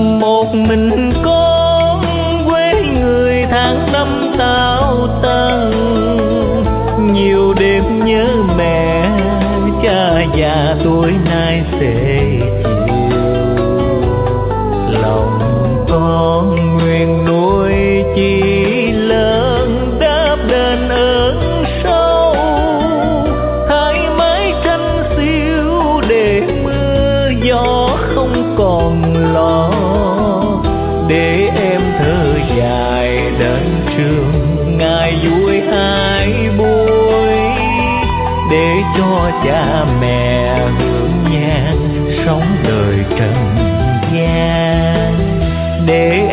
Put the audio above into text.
một mình con quê người tháng năm tao tâng, nhiều đêm nhớ mẹ cha già tuổi nay sẽ chiều. Lòng con nguyện nuôi chi lớn đáp đền ơn sâu, hai mái tranh xiêu để mưa gió không còn lo, để em thở dài đến trường ngày vui hai buổi, để cho cha mẹ hưởng nhang sống đời trần gian, để